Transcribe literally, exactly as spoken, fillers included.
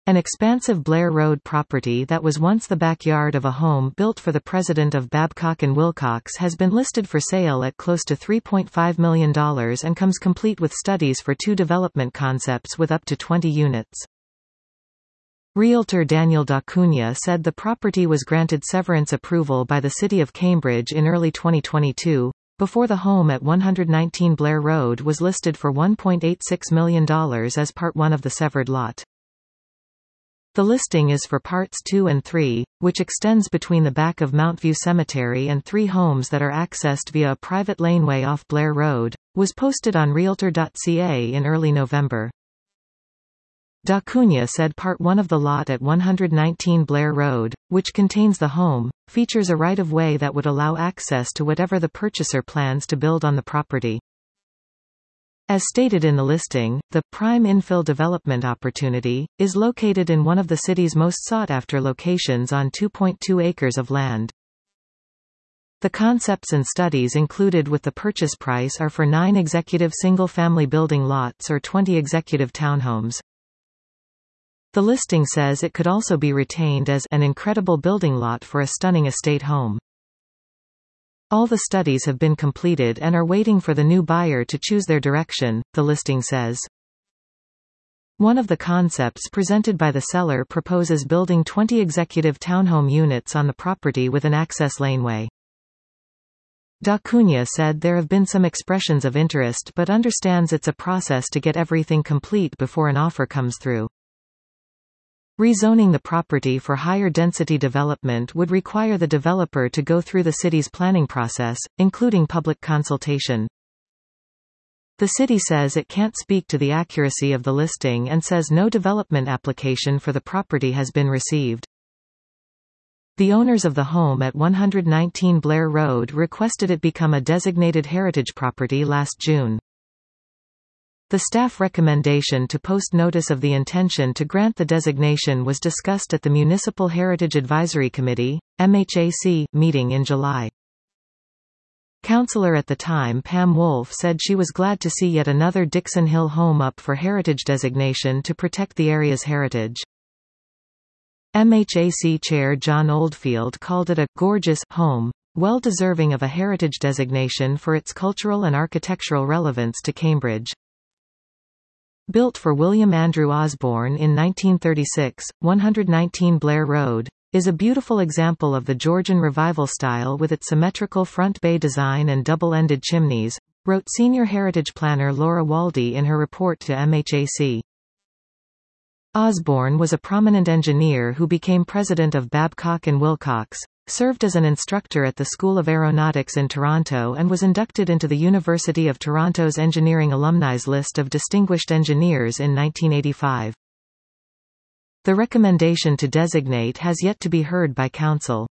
An expansive Blair Road property that was once the backyard of a home built for the president of Babcock and Wilcox has been listed for sale at close to three point five million dollars and comes complete with studies for two development concepts with up to twenty units. Realtor Daniel Dacunia said the property was granted severance approval by the City of Cambridge in early twenty twenty-two, before the home at one hundred nineteen Blair Road was listed for one point eight six million dollars as Part one of the severed lot. The listing is for Parts two and three, which extends between the back of Mountview Cemetery and three homes that are accessed via a private laneway off Blair Road, was posted on Realtor dot C A in early November. Dacunia said Part one of the lot at one hundred nineteen Blair Road, which contains the home, features a right-of-way that would allow access to whatever the purchaser plans to build on the property. As stated in the listing, the prime infill development opportunity is located in one of the city's most sought-after locations on two point two acres of land. The concepts and studies included with the purchase price are for nine executive single-family building lots or twenty executive townhomes. The listing says it could also be retained as an incredible building lot for a stunning estate home. All the studies have been completed and are waiting for the new buyer to choose their direction, the listing says. One of the concepts presented by the seller proposes building twenty executive townhome units on the property with an access laneway. Dacunia said there have been some expressions of interest but understands it's a process to get everything complete before an offer comes through. Rezoning the property for higher density development would require the developer to go through the city's planning process, including public consultation. The city says it can't speak to the accuracy of the listing and says no development application for the property has been received. The owners of the home at one hundred nineteen Blair Road requested it become a designated heritage property last June. The staff recommendation to post notice of the intention to grant the designation was discussed at the Municipal Heritage Advisory Committee (M H A C) meeting in July. Councillor at the time Pam Wolf said she was glad to see yet another Dixon Hill home up for heritage designation to protect the area's heritage. M H A C Chair John Oldfield called it a «gorgeous» home, well deserving of a heritage designation for its cultural and architectural relevance to Cambridge. Built for William Andrew Osborne in nineteen thirty-six, one hundred nineteen Blair Road is a beautiful example of the Georgian Revival style with its symmetrical front bay design and double-ended chimneys, wrote senior heritage planner Laura Waldy in her report to M H A C. Osborne was a prominent engineer who became president of Babcock and Wilcox, served as an instructor at the School of Aeronautics in Toronto and was inducted into the University of Toronto's Engineering Alumni's list of distinguished engineers in nineteen eighty-five. The recommendation to designate has yet to be heard by Council.